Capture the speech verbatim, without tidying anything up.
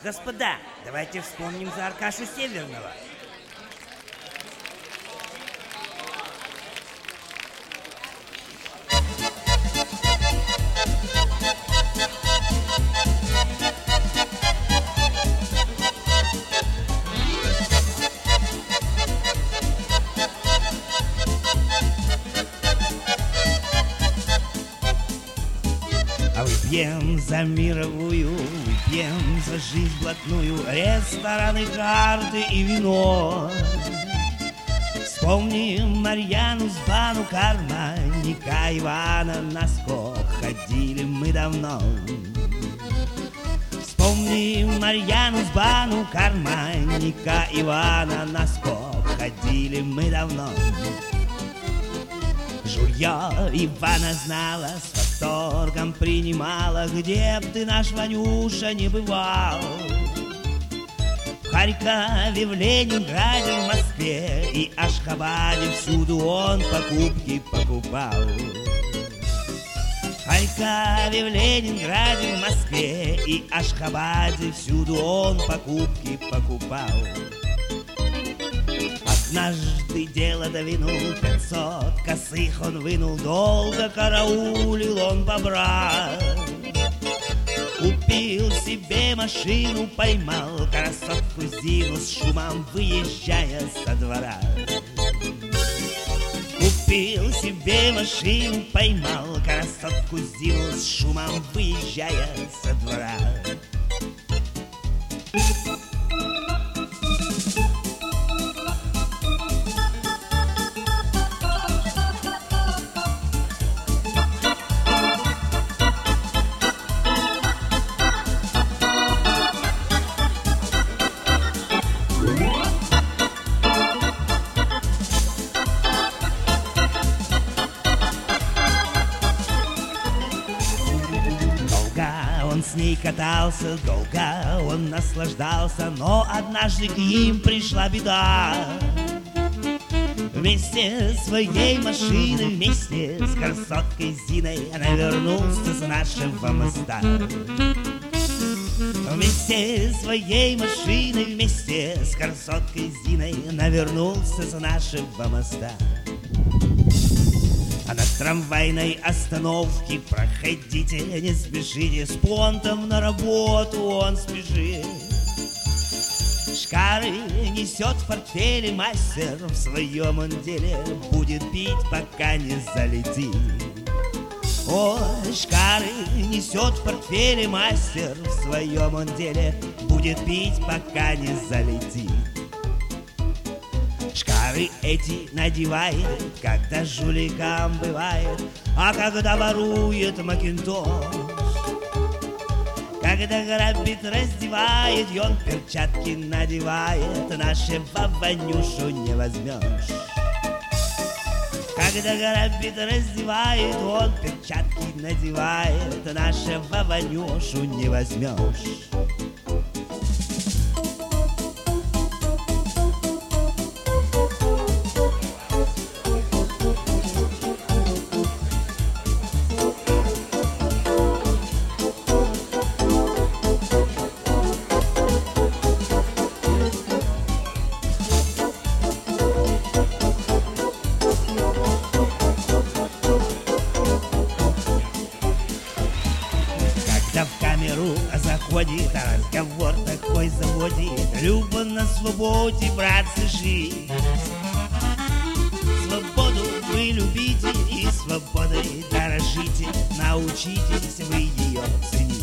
Господа, давайте вспомним за Аркашу Северного. А выпьем за мировую, выпьем за жизнь блатную, рестораны, карты и вино. Вспомним Марьяну с бану, карманника Ивана, на скок ходили мы давно. Вспомним Марьяну с бану, карманника Ивана, на скок ходили мы давно. Жульё Ивана знала, с восторгом принимала, где б ты, наш Ванюша, не бывал. В Харькове, в Ленинграде, в Москве и Ашхабаде всюду он покупки покупал. В Харькове, в Ленинграде, в Москве и Ашхабаде всюду он покупки покупал. Однажды дело довинул, пятьсот косых он вынул, долго караулил он бобра. Купил себе машину, поймал красотку Зину, с шумом выезжая со двора. Купил себе машину, поймал красотку Зину, с шумом выезжая со двора. Он с ней катался, долго он наслаждался, но однажды к ним пришла беда. Вместе с своей машиной, вместе с красоткой Зиной она вернулся с нашего моста. Вместе с своей машиной, вместе с красоткой Зиной она вернулся с нашего моста. А на трамвайной остановке проходите, не спешите, с понтом на работу он спешит. Шкары несет в портфеле мастер, в своем он деле будет пить, пока не залетит. Ой, шкары несет в портфеле мастер, в своем он деле будет пить, пока не залетит. Шкары эти надевает, когда жуликам бывает, а когда ворует макинтош. Когда грабит, раздевает, и он перчатки надевает, нашего Ванюшу не возьмешь. Когда грабит, раздевает, он перчатки надевает, нашего Ванюшу не возьмешь. В камеру заходит, а разговор такой заводит: Люба на свободе, братцы, жить. Свободу вы любите и свободой дорожите, научитесь вы ее ценить.